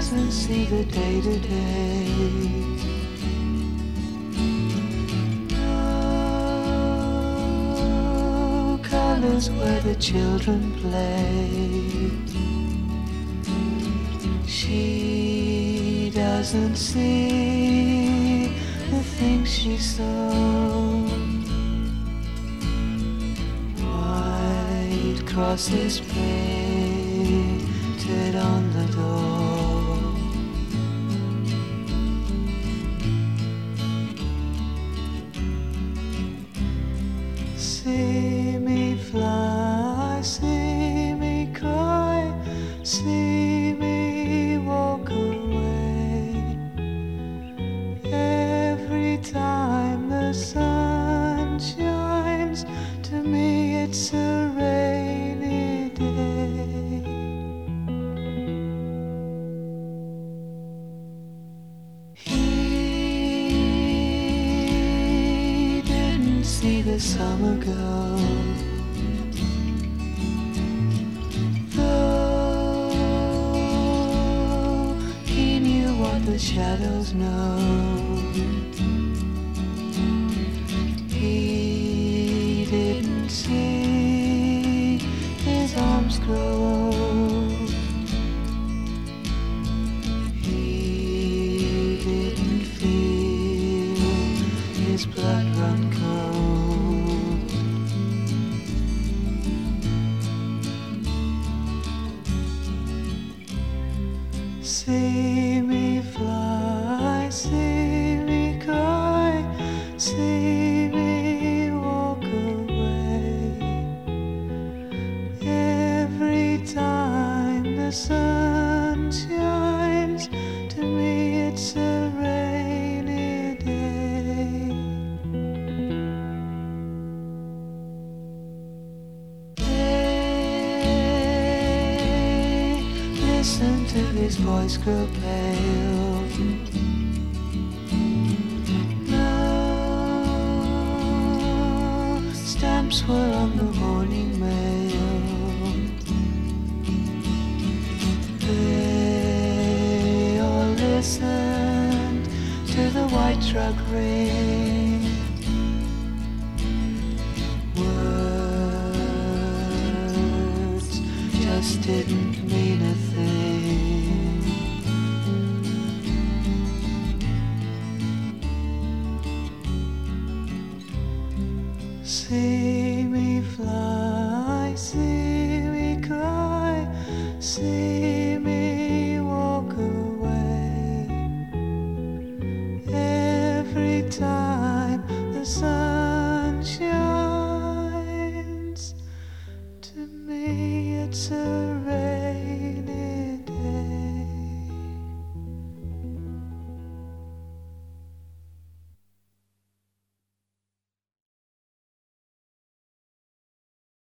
doesn't see the day-to-day. No colors where the children play. She doesn't see the things she saw. White crosses painted on the door. See me fly, see me cry, see me walk away. Every time the sun shines, to me it's a rainy day. He didn't see the summer go, though he knew what the shadows know. He didn't see his arms grow. He didn't feel his blood run cold. See me fly, see me cry, see me walk away. Every time the sun shines, to me it's a rainy day. Hey, listen to his voice grow pale. No stamps were on the morning mail. They all listened to the white truck ring. Words just didn't mean a thing. See me fly, see me cry, see